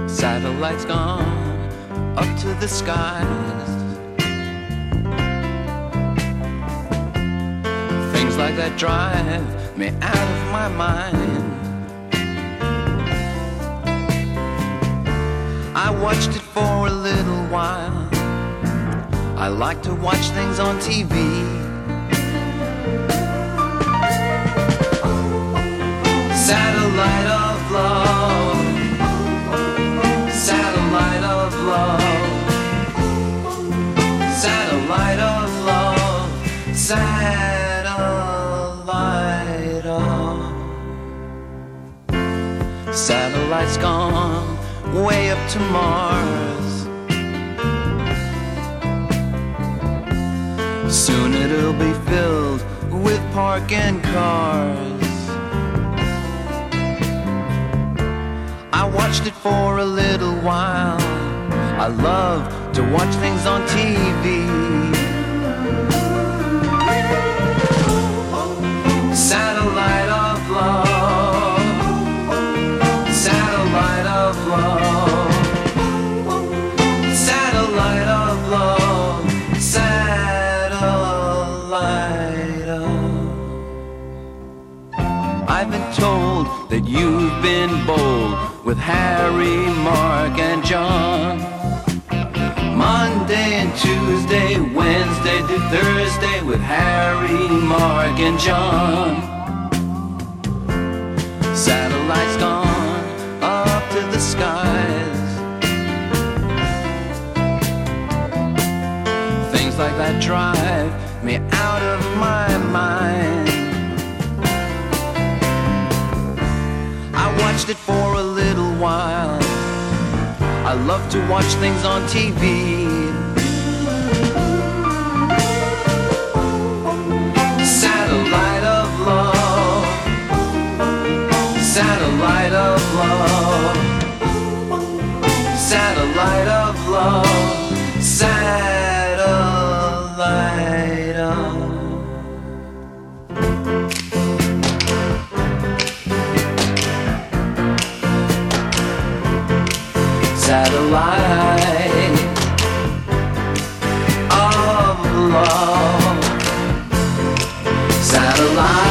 Satellites gone up to the skies. Things like that drive me out of my mind. I watched it for a little while. I like to watch things on TV. Satellite of love, satellite of love, satellite of love, satellite of. Satellites gone way up to Mars. Soon it'll be filled with parking cars. I watched it for a little while. I love to watch things on TV. Satellite of love, satellite of love, satellite of love, satellite of. I've been told that you've been bold with Harry, Mark, and John. Monday and Tuesday, Wednesday to Thursday with Harry, Mark, and John. Satellites gone up to the skies. Things like that drive me out of my mind. I watched it for a little while. I love to watch things on TV. Satellite of love, satellite of love, satellite of love, satellite of. Satellite of love, satellite.